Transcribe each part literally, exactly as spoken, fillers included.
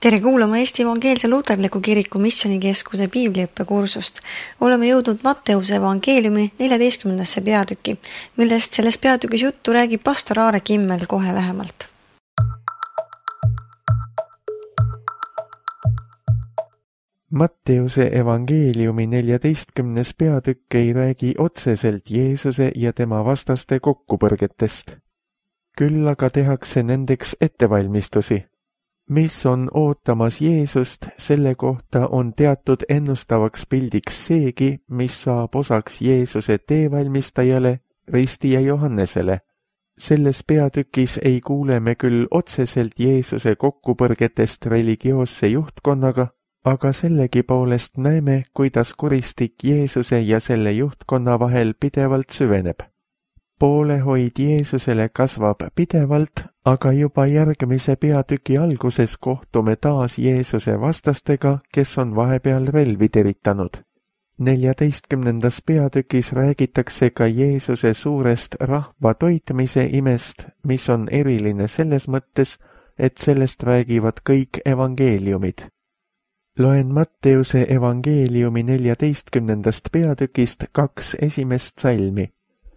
Tere kuulama Eesti Evangeelse Luterliku Kiriku Missioonikeskuse piibliõppekursust. Oleme jõudnud Matteuse evangeeliumi neljateistkümnendasse peatüki, millest selles peatükis juttu räägib pastor Aare Kimmel kohe lähemalt. Matteuse evangeeliumi neljateistkümnes peatükk ei räägi otseselt Jeesuse ja tema vastaste kokkupõrgetest. Küll aga tehakse nendeks ettevalmistusi. Mis on ootamas Jeesust, selle kohta on teatud ennustavaks pildiks seegi, mis saab osaks Jeesuse teevalmistajale, Risti ja Johannesele. Selles peatükis ei kuule me küll otseselt Jeesuse kokkupõrgetest religioosse juhtkonnaga, aga sellegi poolest näeme, kuidas kuristik Jeesuse ja selle juhtkonna vahel pidevalt süveneb. Poolehoid Jeesusele kasvab pidevalt, aga juba järgmise peatüki alguses kohtume taas Jeesuse vastastega, kes on vahepeal relvi teritanud. neljateistkümnendas peatükis räägitakse ka Jeesuse suurest rahva toitmise imest, mis on eriline selles mõttes, et sellest räägivad kõik evangeeliumid. Loen Matteuse evangeeliumi neljateistkümnendast peatükist kaks esimest salmi.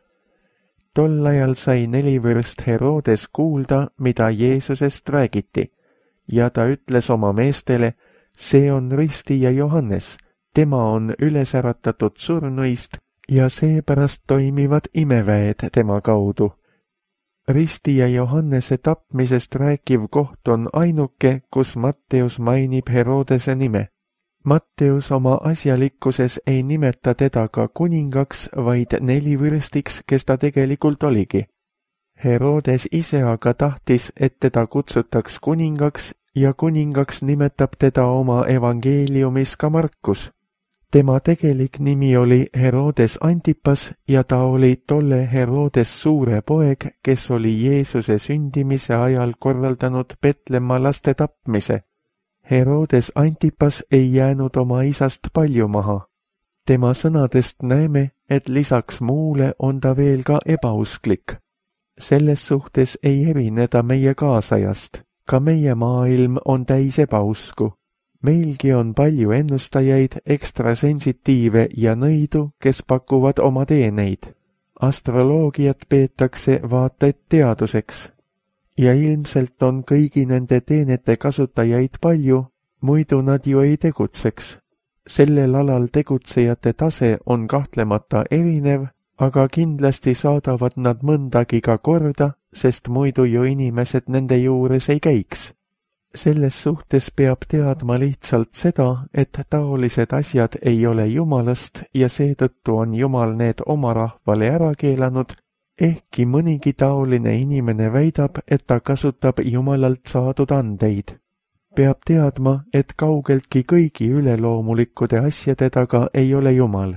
Tol ajal sai nelivõrst Herodes kuulda, mida Jeesusest räägiti, ja ta ütles oma meestele, see on Risti ja Johannes, tema on üles äratatud surnuist ja seepärast toimivad imeväed tema kaudu. Risti ja Johannese tapmisest rääkiv koht on ainuke, kus Matteus mainib Herodese nime. Matteus oma asjalikkuses ei nimeta teda ka kuningaks, vaid nelivõrstiks, kes ta tegelikult oligi. Herodes ise aga tahtis, et teda kutsutaks kuningaks ja kuningaks nimetab teda oma evangeeliumis ka Markus. Tema tegelik nimi oli Herodes Antipas ja ta oli tolle Herodes suure poeg, kes oli Jeesuse sündimise ajal korraldanud Petlemma laste tapmise. Herodes Antipas ei jäänud oma isast palju maha. Tema sõnadest näeme, et lisaks muule on ta veel ka ebausklik. Selles suhtes ei erine ta meie kaasajast. Ka meie maailm on täis ebausku. Meilgi on palju ennustajaid, ekstrasensitiive ja nõidu, kes pakuvad oma teeneid. Astroloogiat peetakse vaata et teaduseks. Ja ilmselt on kõigi nende teenete kasutajaid palju, muidu nad ju ei tegutseks. Sellel alal tegutsejate tase on kahtlemata erinev, aga kindlasti saadavad nad mõndagi ka korda, sest muidu ju inimesed nende juures ei käiks. Selles suhtes peab teadma lihtsalt seda, et taolised asjad ei ole Jumalast ja seetõttu on Jumal need oma rahvale ära keelanud, ehkki mõnigi taoline inimene väidab, et ta kasutab Jumalalt saadud andeid. Peab teadma, et kaugeltki kõigi üleloomulikkude asjade taga ei ole Jumal.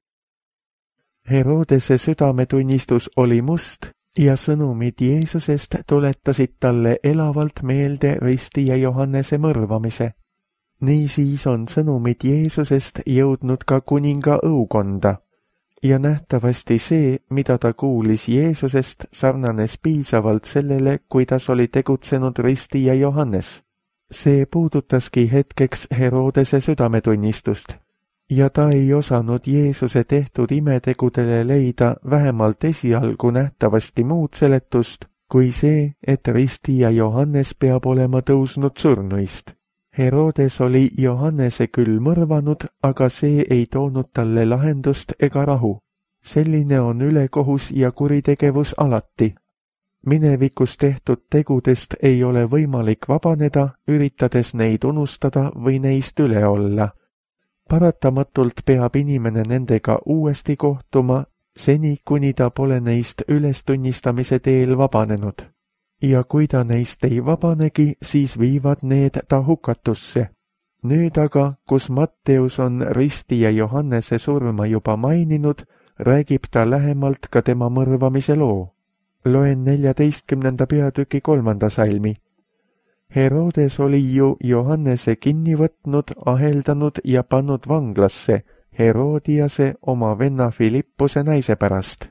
Herodese südametunnistus oli must ja sõnumid Jeesusest tuletasid talle elavalt meelde Risti ja Johannese mõrvamise. Niisiis on sõnumid Jeesusest jõudnud ka kuninga õukonda. Ja nähtavasti see, mida ta kuulis Jeesusest, sarnanes piisavalt sellele, kuidas oli tegutsenud Risti ja Johannes. See puudutaski hetkeks Herodese südametunnistust. Ja ta ei osanud Jeesuse tehtud imetegudele leida vähemalt esialgu nähtavasti muud seletust, kui see, et Risti ja Johannes peab olema tõusnud surnuist. Herodes oli Johannese küll mõrvanud, aga see ei toonud talle lahendust ega rahu. Selline on ülekohus ja kuritegevus alati. Minevikus tehtud tegudest ei ole võimalik vabaneda, üritades neid unustada või neist üle olla. Paratamatult peab inimene nendega uuesti kohtuma, seni kuni ta pole neist ülestunnistamise teel vabanenud. Ja kui ta neist ei vabanegi, siis viivad need ta hukatusse. Nüüd aga, kus Matteus on Risti ja Johannese surma juba maininud, räägib ta lähemalt ka tema mõrvamise loo. Loen neljateistkümnenda peatüki kolmanda salmi. Herodes oli ju Johannese kinni võtnud, aheldanud ja pannud vanglasse Herodiase oma venna Filippuse naise pärast.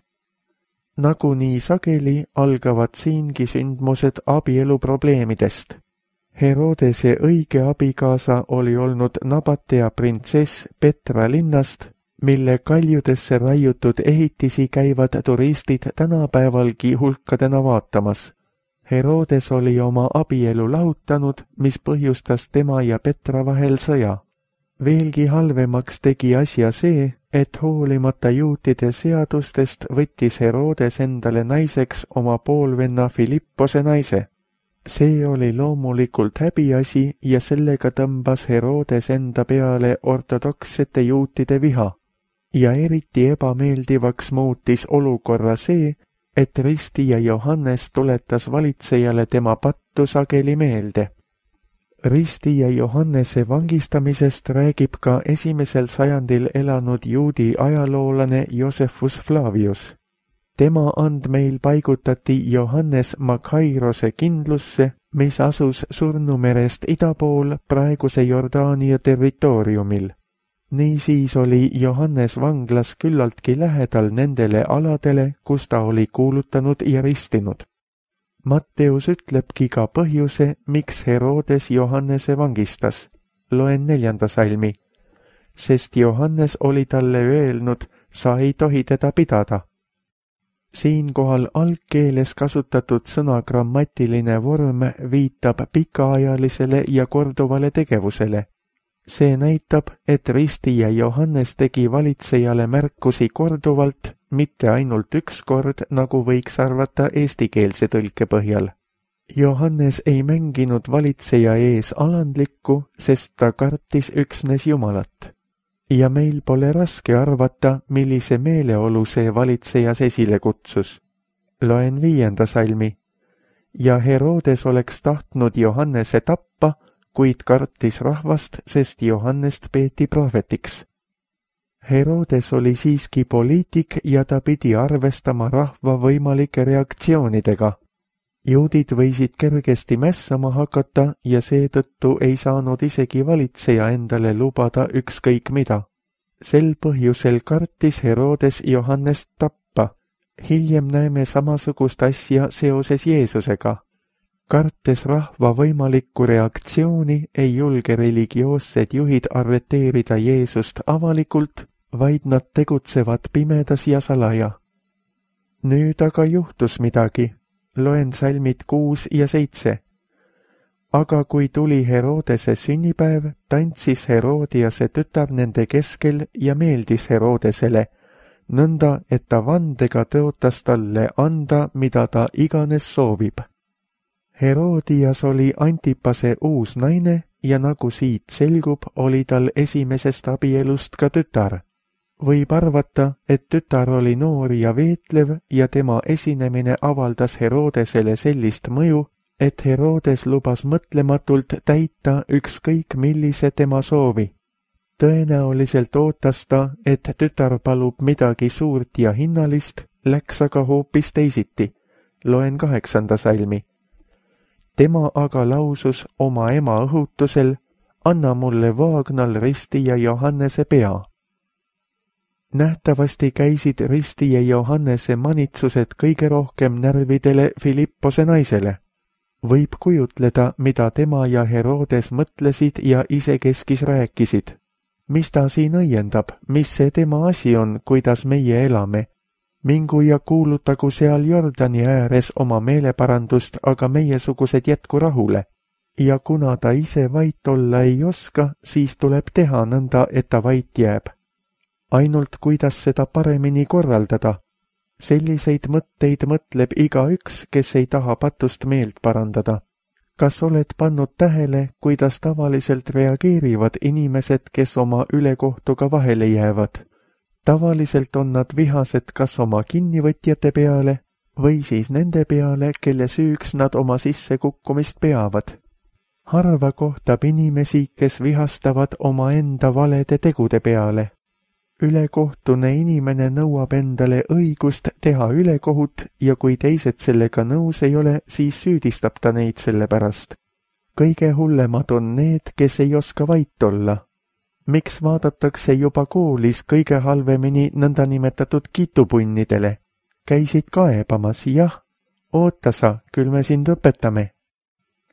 Nagunii sageli algavad siingi sündmused abieluprobleemidest. Herodese õige abikaasa oli olnud Nabatea printsess Petra linnast, mille kaljudesse raiutud ehitisi käivad turistid tänapäevalgi hulkadena vaatamas. Herodes oli oma abielu lahutanud, mis põhjustas tema ja Petra vahel sõja. Veelgi halvemaks tegi asja see, et hoolimata juutide seadustest võttis Herodes endale naiseks oma poolvenna Filippose naise. See oli loomulikult häbiasi ja sellega tõmbas Herodes enda peale ortodoksete juutide viha. Ja eriti ebameeldivaks muutis olukorra see, et ristija Johannes tuletas valitsejale tema pattu sageli meelde. Ristija Johannese vangistamisest räägib ka esimesel sajandil elanud juudi ajaloolane Josephus Flavius. Tema andmeil paigutati Johannes Makhairose kindlusse, mis asus Surnumerest ida pool praeguse Jordaania territooriumil. Niisiis oli Johannes vanglas küllaltki lähedal nendele aladele, kus ta oli kuulutanud ja ristinud. Matteus ütlebki ka põhjuse, miks Herodes Johannese vangistas. Loen neljanda salmi. Sest Johannes oli talle öelnud, sa ei tohi teda pidada. Siinkohal algkeeles kasutatud sõna grammatiline vorm viitab pikaajalisele ja korduvale tegevusele. See näitab, et ristija Johannes tegi valitsejale märkusi korduvalt, mitte ainult üks kord, nagu võiks arvata eestikeelse tõlke põhjal. Johannes ei mänginud valitseja ees alandlikku, sest ta kartis üksnes Jumalat. Ja meil pole raske arvata, millise meeleolu see valitsejas esile kutsus. Loen viienda salmi. Ja Herodes oleks tahtnud Johannese tappa, kuid kartis rahvast, sest Johannest peeti prohvetiks. Herodes oli siiski poliitik ja ta pidi arvestama rahva võimalike reaktsioonidega. Juudid võisid kergesti mässama hakata ja seetõttu ei saanud isegi valitseja endale lubada ükskõik mida. Sel põhjusel kartis Herodes Johannest tappa. Hiljem näeme samasugust asja seoses Jeesusega. Kartes rahva võimalikku reaktsiooni ei julge religioossed juhid arreteerida Jeesust avalikult, vaid nad tegutsevad pimedas ja salaja. Nüüd aga juhtus midagi. Loen salmid kuus ja seitse. Aga kui tuli Herodese sünnipäev, tantsis Herodiase tütar nende keskel ja meeldis Herodesele, nõnda, et ta vandega tõotas talle anda, mida ta iganes soovib. Herodias oli Antipase uus naine ja nagu siit selgub, oli tal esimesest abielust ka tütar. Võib arvata, et tütar oli noor ja veetlev ja tema esinemine avaldas Herodesele sellist mõju, et Herodes lubas mõtlematult täita ükskõik millise tema soovi. Tõenäoliselt ootas ta, et tütar palub midagi suurt ja hinnalist, läks aga hoopis teisiti. Loen kaheksanda salmi. Tema aga lausus oma ema õhutusel, anna mulle vaagnal ristija Johannese pea. Nähtavasti käisid ristija Johannese manitsused kõige rohkem närvidele Filippose naisele. Võib kujutleda, mida tema ja Herodes mõtlesid ja isekeskis rääkisid. Mis ta siin õiendab, mis see tema asi on, kuidas meie elame? Mingu ja kuulutagu seal Jordani ääres oma meeleparandust, aga meiesugused jätku rahule. Ja kuna ta ise vait olla ei oska, siis tuleb teha nõnda, et ta vait jääb. Ainult kuidas seda paremini korraldada. Selliseid mõtteid mõtleb igaüks, kes ei taha patust meelt parandada. Kas oled pannud tähele, kuidas tavaliselt reageerivad inimesed, kes oma ülekohtuga vahele jäävad? Tavaliselt on nad vihased kas oma kinnivõtjate peale või siis nende peale, kelle süüks nad oma sissekukkumist peavad. Harva kohtab inimesi, kes vihastavad oma enda valede tegude peale. Ülekohtune inimene nõuab endale õigust teha ülekohut ja kui teised sellega nõus ei ole, siis süüdistab ta neid selle pärast. Kõige hullemad on need, kes ei oska vait olla. Miks vaadatakse juba koolis kõige halvemini nõndanimetatud kitupunnidele? Käisid kaebamas, jah. Oota sa, küll me sind õpetame.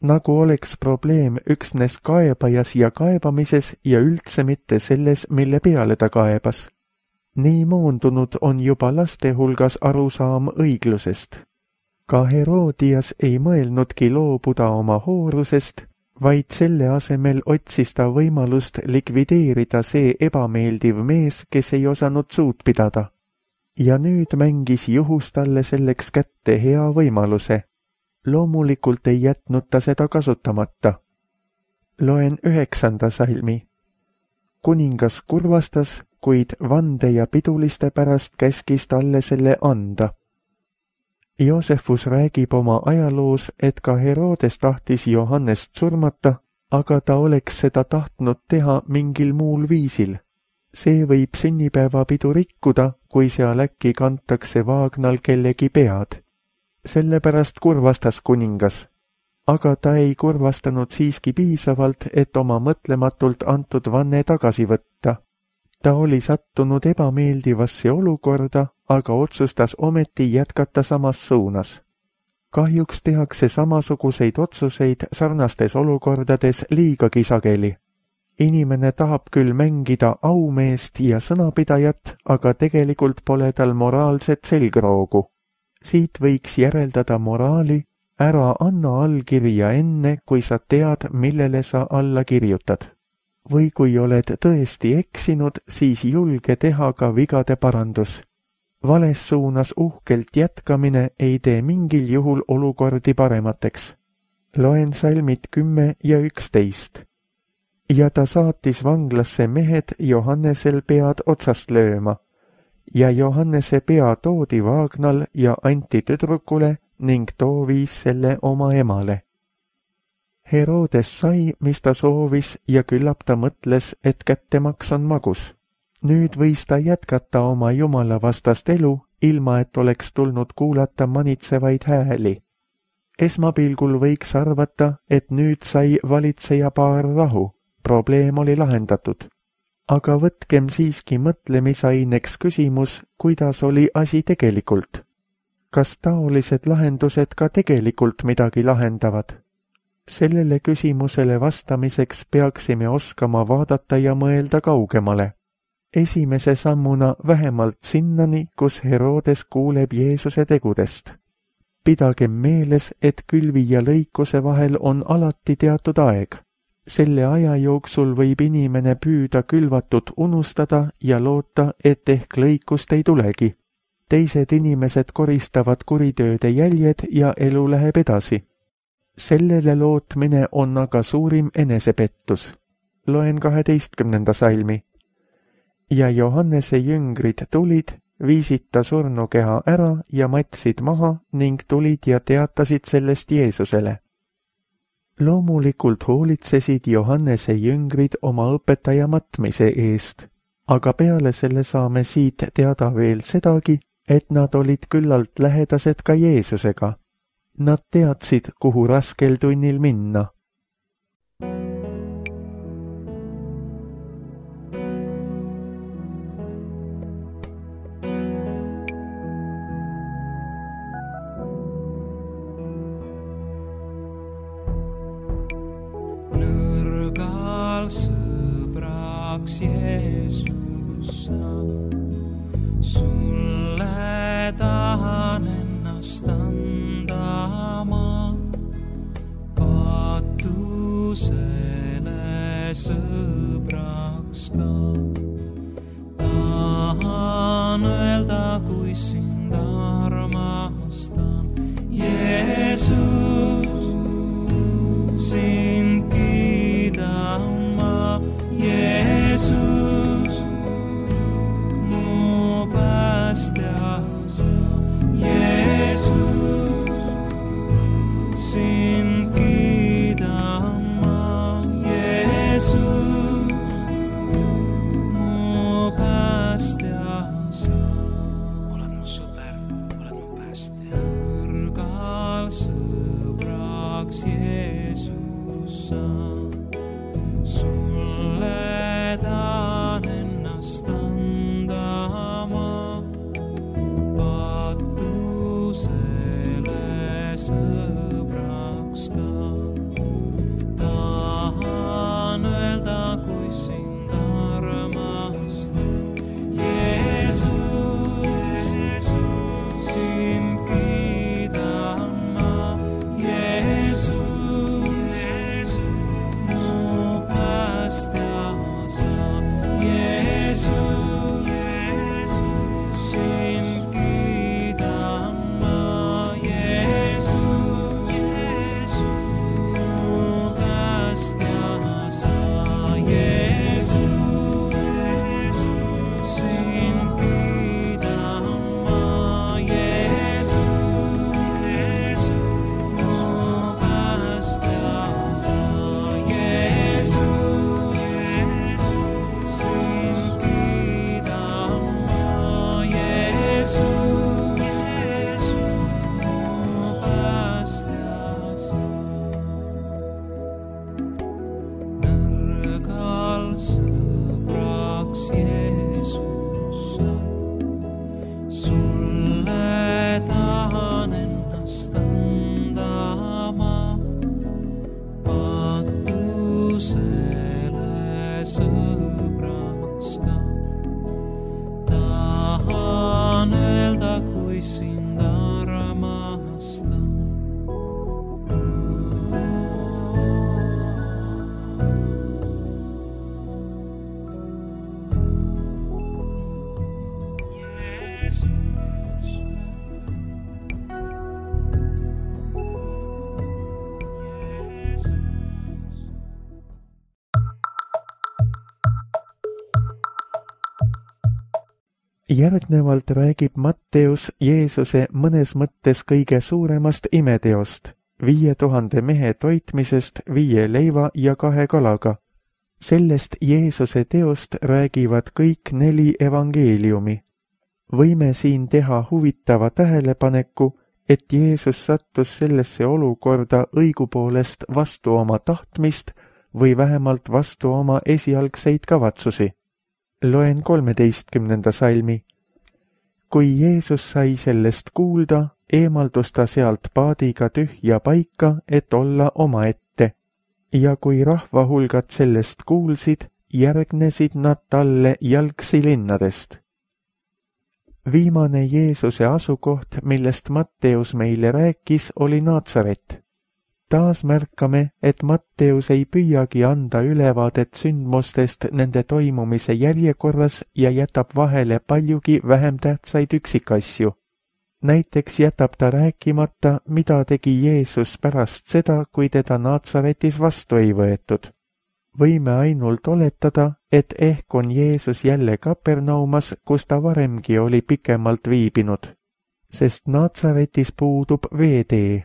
nagu oleks probleem üksnes kaebajas ja kaebamises ja üldse mitte selles, mille peale ta kaebas. Nii moondunud on juba laste hulgas arusaam õiglusest. Ka Herodias ei mõelnudki loobuda oma hoorusest, vaid selle asemel otsis ta võimalust likvideerida see ebameeldiv mees, kes ei osanud suud pidada. Ja nüüd mängis juhus talle selleks kätte hea võimaluse. Loomulikult ei jätnud ta seda kasutamata. Loen üheksanda salmi. Kuningas kurvastas, kuid vande ja piduliste pärast käskis talle selle anda. Joosefus räägib oma ajaloos, et ka Herodes tahtis Johannest surmata, aga ta oleks seda tahtnud teha mingil muul viisil. See võib sünnipäevapidu rikkuda, kui seal äkki kantakse vaagnal kellegi pead. Sellepärast kurvastas kuningas. Aga ta ei kurvastanud siiski piisavalt, et oma mõtlematult antud vanne tagasi võtta. Ta oli sattunud ebameeldivasse olukorda, aga otsustas ometi jätkata samas suunas. Kahjuks tehakse samasuguseid otsuseid sarnastes olukordades liigagi sageli. Inimene tahab küll mängida aumeest ja sõnapidajat, aga tegelikult pole tal moraalset selgroogu. Siit võiks järeldada moraali, ära anna allkirja enne, kui sa tead, millele sa alla kirjutad. Või kui oled tõesti eksinud, siis julge teha ka vigade parandus. Vales suunas uhkelt jätkamine ei tee mingil juhul olukordi paremateks. Loen salmid kümme ja üksteist. Ja ta saatis vanglasse mehed Johannesel pead otsast lööma. Ja Johannese pea toodi vaagnal ja anti tüdrukule ning too viis selle oma emale. Herodes sai, mis ta soovis ja küllap ta mõtles, et kättemaks on magus. Nüüd võis ta jätkata oma jumala vastast elu, ilma et oleks tulnud kuulata manitsevaid hääli. Esmapilgul võiks arvata, et nüüd sai valitseja paar rahu, probleem oli lahendatud. Aga võtkem siiski mõtlemisaineks küsimus, kuidas oli asi tegelikult. Kas taolised lahendused ka tegelikult midagi lahendavad? Sellele küsimusele vastamiseks peaksime oskama vaadata ja mõelda kaugemale. Esimese sammuna vähemalt sinnani, kus Herodes kuuleb Jeesuse tegudest. Pidagem meeles, et külvi ja lõikuse vahel on alati teatud aeg. Selle aja jooksul võib inimene püüda külvatut unustada ja loota, et ehk lõikust ei tulegi. Teised inimesed koristavad kuritööde jäljed ja elu läheb edasi. Sellele lootmine on aga suurim enesepettus. Loen kaheteistkümnenda salmi. Ja Johannese jüngrid tulid, viisid ta surnukeha ära ja matsid maha ning tulid ja teatasid sellest Jeesusele. Loomulikult hoolitsesid Johannese jüngrid oma õpetaja matmise eest, aga peale selle saame siit teada veel sedagi, et nad olid küllalt lähedased ka Jeesusega. Nad teadsid, kuhu raskel tunnil minna. Nõrgal sõbraks Jeesus sa, sulle tahan ennast anda ma, patusele sõbraks ka. Tahan öelda, kui sind armastan, Jeesus, sind kiidan ma, Jeesus, mu päästja sa, Jeesus, sind kiidan ma, Jeesus, mu päästja sa. Oled mu sõber, oled mu päästja. Nõrgal sõbraks Jeesus sa, sulle ta Järgnevalt räägib Matteus Jeesuse mõnes mõttes kõige suuremast imeteost, viie tuhande mehe toitmisest viie leiva ja kahe kalaga. Sellest Jeesuse teost räägivad kõik neli evangeeliumi. Võime siin teha huvitava tähelepaneku, et Jeesus sattus sellesse olukorda õigupoolest vastu oma tahtmist või vähemalt vastu oma esialgseid kavatsusi. Loen kolmeteistkümnenda salmi. Kui Jeesus sai sellest kuulda, eemaldus ta sealt paadiga tühja paika, et olla omaette. Ja kui rahvahulgad sellest kuulsid, järgnesid nad talle jalgsi linnadest. Viimane Jeesuse asukoht, millest Matteus meile rääkis, oli Naatsaret. Taas märkame, et Matteus ei püüagi anda ülevaadet sündmustest nende toimumise järjekorras ja jätab vahele paljugi vähem tähtsaid üksikasju. Näiteks jätab ta rääkimata, mida tegi Jeesus pärast seda, kui teda Naatsaretis vastu ei võetud. Võime ainult oletada, et ehk on Jeesus jälle Kapernaumas, kus ta varemgi oli pikemalt viibinud, sest Naatsaretis puudub veetee.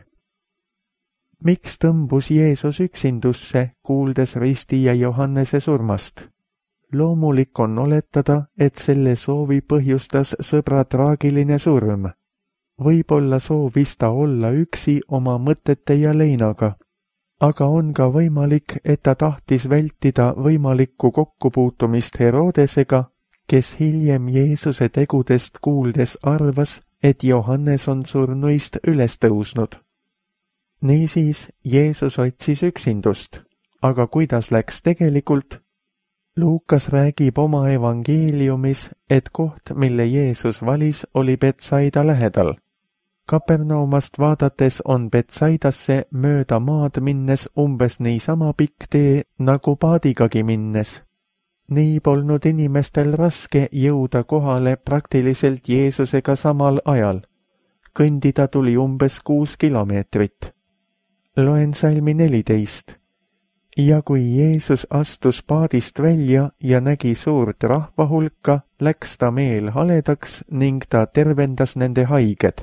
Miks tõmbus Jeesus üksindusse, kuuldes Risti ja Johannese surmast? Loomulik on oletada, et selle soovi põhjustas sõbra traagiline surm. Võib-olla soovis ta olla üksi oma mõtete ja leinaga, aga on ka võimalik, et ta tahtis vältida võimalikku kokkupuutumist Herodesega, kes hiljem Jeesuse tegudest kuuldes arvas, et Johannes on surnuist üles tõusnud. Niisiis, Jeesus otsis üksindust, aga kuidas läks tegelikult? Luukas räägib oma evangeeliumis, et koht, mille Jeesus valis, oli Betsaida lähedal. Kapernaumast vaadates on Betsaidasse mööda maad minnes umbes niisama pikk tee nagu paadigagi minnes. Nii polnud inimestel raske jõuda kohale praktiliselt Jeesusega samal ajal. Kõndida tuli umbes kuus kilomeetrit. Loen salmi neliteist. Ja kui Jeesus astus paadist välja ja nägi suurt rahvahulka, läks ta meel haledaks ning ta tervendas nende haiged.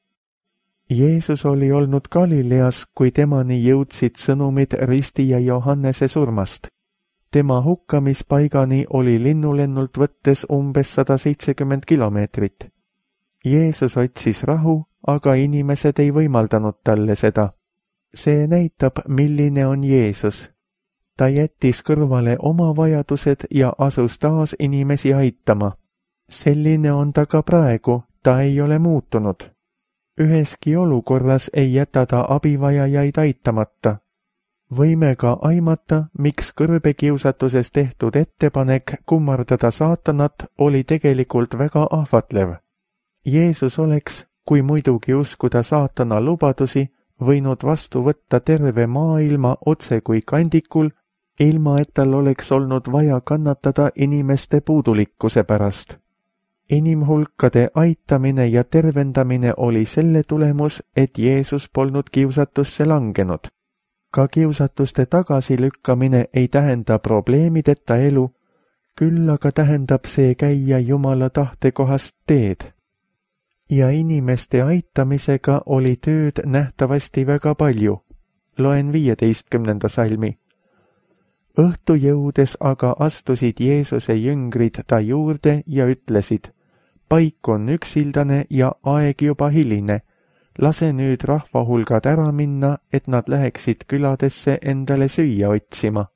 Jeesus oli olnud Galileas, kui temani jõudsid sõnumid Risti ja Johannese surmast. Tema hukkamispaigani oli linnulennult võttes umbes sada seitsekümmend kilomeetrit. Jeesus otsis rahu, aga inimesed ei võimaldanud talle seda. See näitab, milline on Jeesus. Ta jättis kõrvale oma vajadused ja asus taas inimesi aitama. Selline on ta ka praegu, ta ei ole muutunud. Üheski olukorras ei jäta ta abivajajaid aitamata. Võime ka aimata, miks kõrbekiusatuses tehtud ettepanek kummardada saatanat oli tegelikult väga ahvatlev. Jeesus oleks, kui muidugi uskuda saatana lubadusi, võinud vastu võtta terve maailma otse kui kandikul, ilma et tal oleks olnud vaja kannatada inimeste puudulikkuse pärast. Inimhulkade aitamine ja tervendamine oli selle tulemus, et Jeesus polnud kiusatusse langenud. Ka kiusatuste tagasilükkamine ei tähenda probleemideta elu, küll aga tähendab see käia Jumala tahte kohast teed. Ja inimeste aitamisega oli tööd nähtavasti väga palju. Loen viieteistkümnenda salmi. Õhtu jõudes aga astusid Jeesuse jüngrid ta juurde ja ütlesid, paik on üksildane ja aeg juba hiline, lase nüüd rahvahulgad ära minna, et nad läheksid küladesse endale süüa otsima.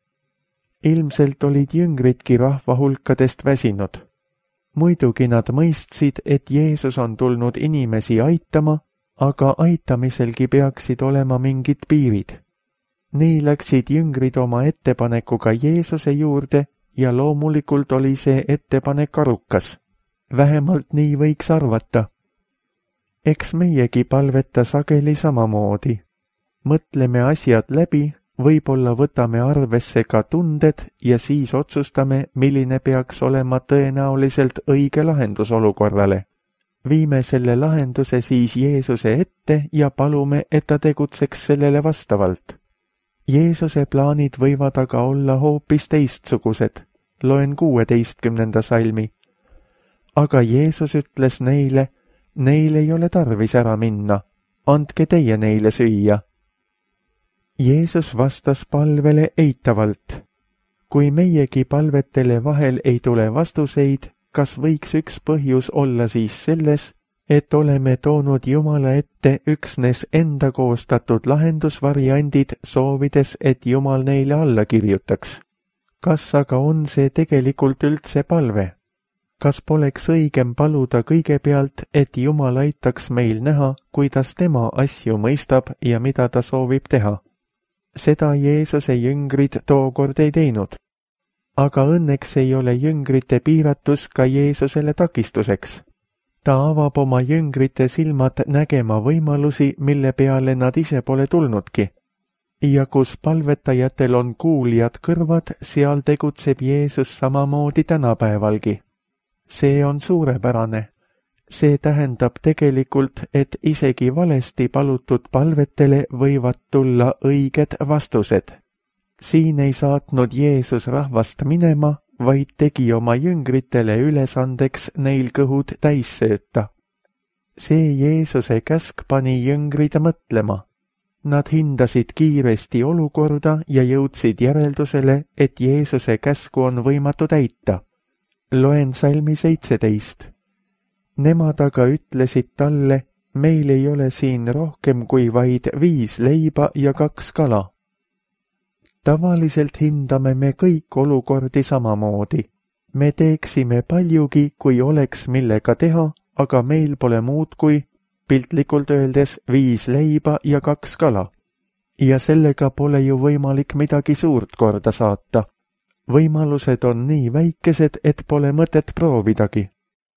Ilmselt olid jüngridki rahvahulkadest väsinud. Muidugi nad mõistsid, et Jeesus on tulnud inimesi aitama, aga aitamiselgi peaksid olema mingid piirid. Nii läksid jüngrid oma ettepanekuga Jeesuse juurde ja loomulikult oli see ettepanek arukas. Vähemalt nii võiks arvata. Eks meiegi palveta sageli samamoodi. Mõtleme asjad läbi, võib-olla võtame arvesse ka tunded ja siis otsustame, milline peaks olema tõenäoliselt õige lahendus olukorrale. Viime selle lahenduse siis Jeesuse ette ja palume, et ta tegutseks sellele vastavalt. Jeesuse plaanid võivad aga olla hoopis teistsugused. Loen kuueteistkümnenda salmi. Aga Jeesus ütles neile, neil ei ole tarvis ära minna, andke teie neile süüa. Jeesus vastas palvele eitavalt. Kui meiegi palvetele vahel ei tule vastuseid, kas võiks üks põhjus olla siis selles, et oleme toonud Jumala ette üksnes enda koostatud lahendusvariandid, soovides, et Jumal neile alla kirjutaks? Kas aga on see tegelikult üldse palve? Kas poleks õigem paluda kõigepealt, et Jumal aitaks meil näha, kuidas tema asju mõistab ja mida ta soovib teha? Seda Jeesuse jüngrid tookord ei teinud. Aga õnneks ei ole jüngrite piiratus ka Jeesusele takistuseks. Ta avab oma jüngrite silmad nägema võimalusi, mille peale nad ise pole tulnudki. Ja kus palvetajatel on kuulijad kõrvad, seal tegutseb Jeesus samamoodi tänapäevalgi. See on suurepärane. See tähendab tegelikult, et isegi valesti palutud palvetele võivad tulla õiged vastused. Siin ei saatnud Jeesus rahvast minema, vaid tegi oma jüngritele ülesandeks neil kõhud täis sööta. See Jeesuse käsk pani jüngrid mõtlema. Nad hindasid kiiresti olukorda ja jõudsid järeldusele, et Jeesuse käsku on võimatu täita. Loen salmi seitseteist. Nemad aga ütlesid talle, meil ei ole siin rohkem kui vaid viis leiba ja kaks kala. Tavaliselt hindame me kõik olukordi samamoodi. Me teeksime paljugi, kui oleks millega teha, aga meil pole muud kui, piltlikult öeldes, viis leiba ja kaks kala. Ja sellega pole ju võimalik midagi suurt korda saata. Võimalused on nii väikesed, et pole mõtet proovidagi.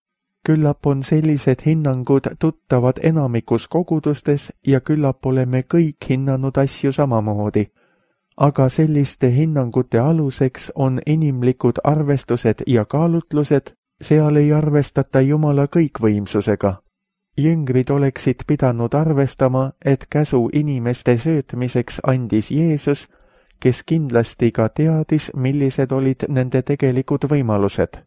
Küllap on sellised hinnangud tuttavad enamikus kogudustes ja küllap oleme kõik hinnanud asju samamoodi. Aga selliste hinnangute aluseks on inimlikud arvestused ja kaalutlused, seal ei arvestata Jumala kõikvõimsusega. Jüngrid oleksid pidanud arvestama, et käsu inimeste söötmiseks andis Jeesus, kes kindlasti ka teadis, millised olid nende tegelikud võimalused.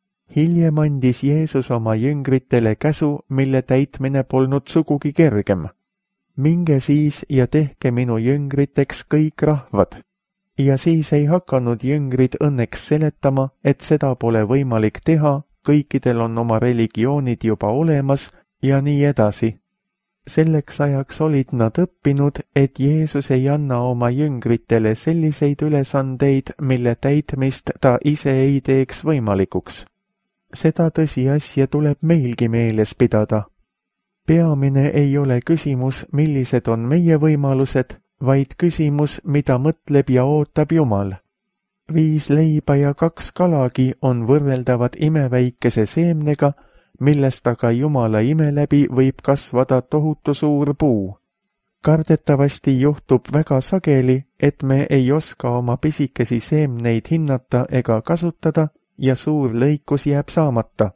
Hiljem andis Jeesus oma jüngritele käsu, mille täitmine polnud sugugi kergem. Minge siis ja tehke minu jüngriteks kõik rahvad. Ja siis ei hakanud jüngrid õnneks seletama, et seda pole võimalik teha, kõikidel on oma religioonid juba olemas ja nii edasi. Selleks ajaks olid nad õppinud, et Jeesus ei anna oma jüngritele selliseid ülesandeid, mille täitmist ta ise ei teeks võimalikuks. Seda tõsiasja tuleb meilgi meeles pidada. Peamine ei ole küsimus, millised on meie võimalused, vaid küsimus, mida mõtleb ja ootab Jumal. Viis leiba ja kaks kalagi on võrreldavad imeväikese seemnega, millest aga Jumala ime läbi võib kasvada tohutu suur puu. Kardetavasti juhtub väga sageli, et me ei oska oma pisikesi seemneid hinnata ega kasutada ja suur lõikus jääb saamata.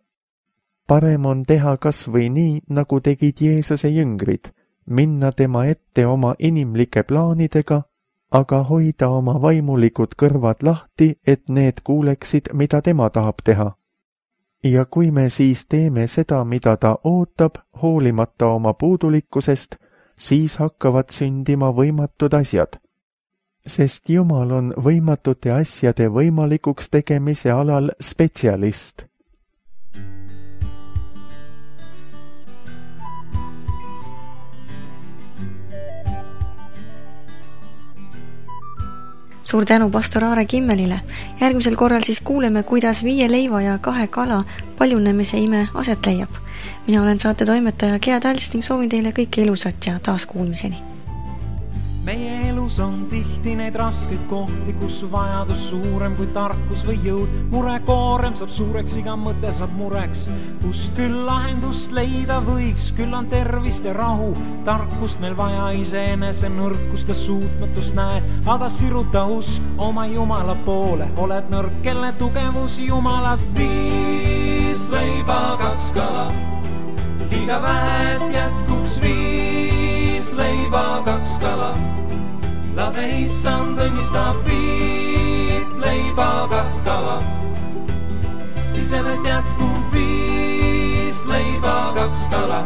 Parem on teha kas või nii, nagu tegid Jeesuse jüngrid, minna tema ette oma inimlike plaanidega, aga hoida oma vaimulikud kõrvad lahti, et need kuuleksid, mida tema tahab teha. Ja kui me siis teeme seda, mida ta ootab, hoolimata oma puudulikkusest, siis hakkavad sündima võimatud asjad. Sest Jumal on võimatute asjade võimalikuks tegemise alal spetsialist. Suur tänu pastor Aare Kimmelile. Järgmisel korral siis kuuleme, kuidas viie leiva ja kahe kala paljunemise ime aset leiab. Mina olen saate toimetaja Gea Tälst ning soovin teile kõike ilusat ja taas kuulmiseni. Meie elus on tihti neid raskeid kohti, kus vajadus suurem kui tarkus või jõud. Mure koorem saab suureks, iga mõte saab mureks. Kust küll lahendust leida võiks, küll on tervist ja rahu. Tarkust meil vaja iseenese nõrkust ja suutmatust näe. Aga siruta usk oma Jumala poole, oled nõrk, kelle tugevus Jumalas. Viis leiba, kaks kala, iga vähet jätkuks viis leiba, kaks kala. Lase issand õnnistab viit leiba, kaht kala, siis sellest jätkub viis leiba, kaks kala.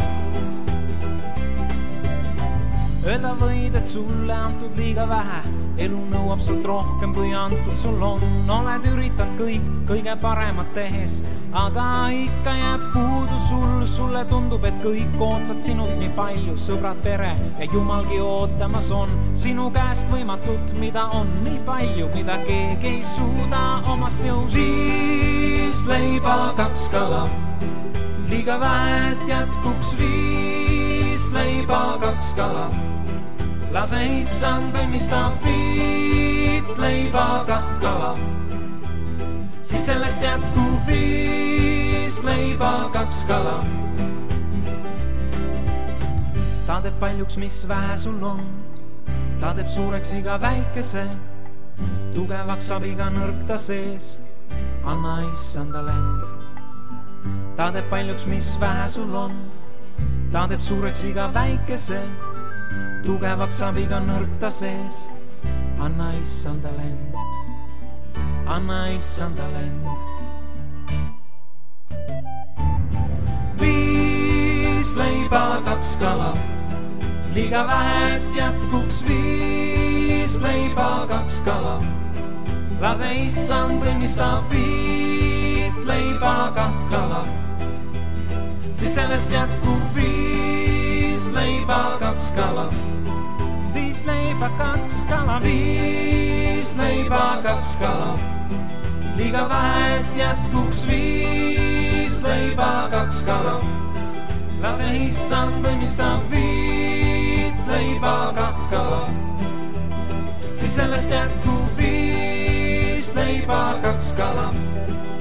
Öelda võid, et sulle antud liiga vähe, elu nõuab sult rohkem, kui antud sul on. Oled üritanud kõik, kõige paremat tehes, aga ikka jääb puudu sul. Sulle tundub, et kõik ootad sinult nii palju, sõbrad, pere ja jumalgi ootamas on sinu käest võimatut, mida on nii palju, mida keegi ei suuda omast jõust. Viis leiba, kaks kala, liiga vähe, et jätkuks viis leiba, kaks kala. Lase issand õnnistab viit leiba, kaht kala. Siis sellest jätkub viis leiba, kaks kala. Ta teeb paljuks, mis vähe sul on. Ta teeb suureks iga väikese. Tugevaks saab iga nõrk ta sees. Anna issanda lend. Ta teeb paljuks, mis vähe sul on. Ta teeb suureks iga väikese. Tugevaks saab iga nõrk ta sees. Anna issanda lend. Anna issanda lend. Viis leiba, kaks kala, liiga vähe, et jätkuks viis leiba, kaks kala. Lase issand õnnistab viit leiba, kaht kala. Siis sellest jätkub viis leiba, kaks kala. Viis leiba, kaks kala, viis leiba, kaks kala. Liiga vähe, et jätkuks viis leiba, kaks kala. Lase issand õnnistab viit leiba, kaht kala. Siis sellest jätkub viis leiba, kaks kala.